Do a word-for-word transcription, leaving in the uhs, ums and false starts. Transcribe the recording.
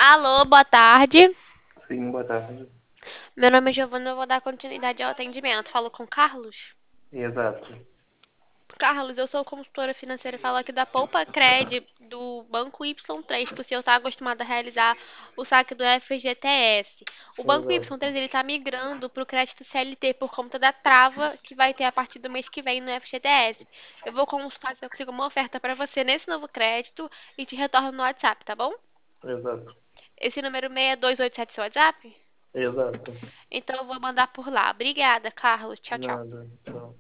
Alô, boa tarde. Sim, boa tarde. Meu nome é Giovana, eu vou dar continuidade ao atendimento. Falo com Carlos? Exato. Carlos, eu sou consultora financeira, falo aqui da Poupa Cred do Banco Y três, que o senhor está acostumado a realizar o saque do F G T S. O Banco Y Exato. três ele está migrando para o crédito C L T por conta da trava que vai ter a partir do mês que vem no F G T S. Eu vou consultar se eu consigo uma oferta para você nesse novo crédito e te retorno no WhatsApp, tá bom? Exato. Esse número seis dois oito sete é seu WhatsApp? Exato. Então eu vou mandar por lá. Obrigada, Carlos. Tchau, tchau. Nada. Tchau.